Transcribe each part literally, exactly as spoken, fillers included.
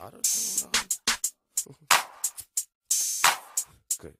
Auto-tune on. Good.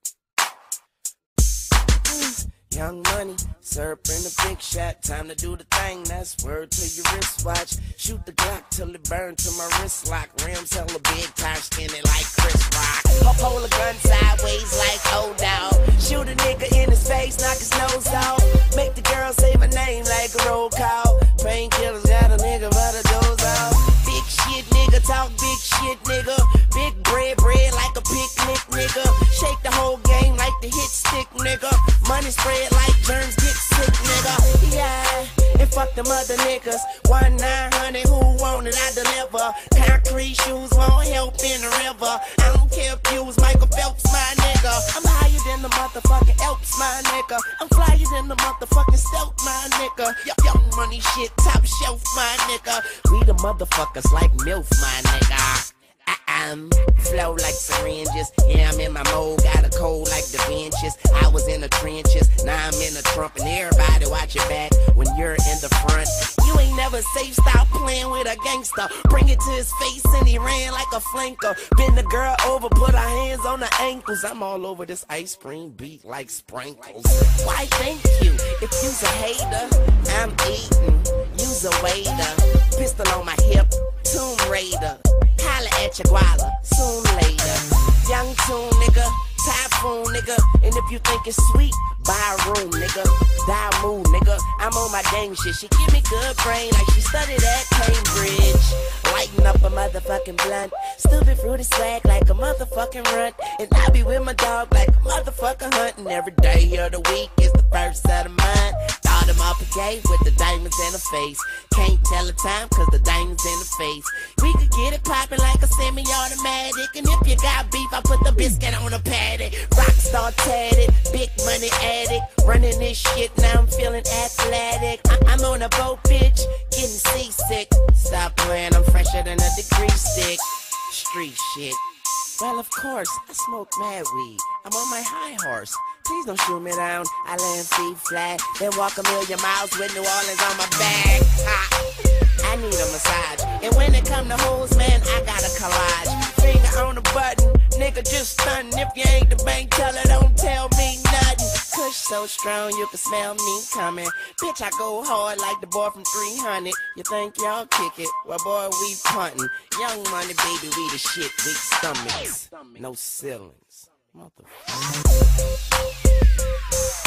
Young Money, serving the big shot. Time to do the thing, that's word to your wristwatch. Shoot the Glock till it burn to my wrist lock. Rims hella big, tire skinny like Chris Rock. I'll pull a gun sideways like oh dog. Shoot a nigga in his face, knock his nose off. Make the girl say my name like a roll call. Painkillers got a nigga by the doors off. Big shit nigga, talk big shit nigga. Big bread, bread like a picnic nigga. Shake the whole game like the hit stick nigga. Money spread like germs get sick nigga. Yeah, and fuck them other niggas. One nine hundred, who want it, I deliver. Concrete shoes won't help in the river. I don't care if you was Michael Phelps, my nigga. I'm higher than the motherfucking Elps, my nigga. I'm flyer than the motherfucking stealth, my nigga. Y Young Money shit, top shelf, my nigga. We the motherfuckers like MILF, my nigga. Um, flow like syringes. Yeah, I'm in my mode. Got a cold like Da Vinci's. I was in the trenches, now I'm in the Trump. And everybody watch your back when you're in the front. You ain't never safe, stop playing with a gangster. Bring it to his face and he ran like a flanker. Bend the girl over, put her hands on the ankles. I'm all over this ice cream beat like sprinkles. Why thank you? If you's a hater, I'm eating. You's a waiter. Pistol on my hip, Tomb Raider. Holla at your guala, soon later. Young tune, nigga, typhoon, nigga. And if you think it's sweet, buy a room, nigga. Die move, nigga. I'm on my gang shit. She give me good brain like she studied at Cambridge. Lighten up a motherfucking blunt. Stupid fruity swag like a motherfucking runt. And I be with my dog like a motherfucker hunting. Every day of the week is the first of the month. Thought him up a gate with the diamonds in the face. Can't tell the time cause the diamonds in the face. We could get it poppin' like a semi-automatic. And if you got beef, I put the biscuit on a patty. Rockstar tatted, big money addict. Running this shit, now I'm feeling athletic. I I'm on a boat, bitch, getting seasick. Stop playing, I'm fresher than a degree stick. Street shit. Well, of course, I smoke mad weed. I'm on my high horse. Please don't shoot me down. I land feet flat, then walk a million miles with New Orleans on my back. Ha. I need a massage. And when it come to hoes, man, I got a collage. Finger on the button, nigga just stuntin'. If you ain't the bank teller, don't tell me nothing. Kush so strong, you can smell me coming. Bitch, I go hard like the boy from three hundred. You think y'all kick it? Well, boy, we puntin'. Young Money, baby, we the shit. Big stomachs, no ceilings. Motherfucker.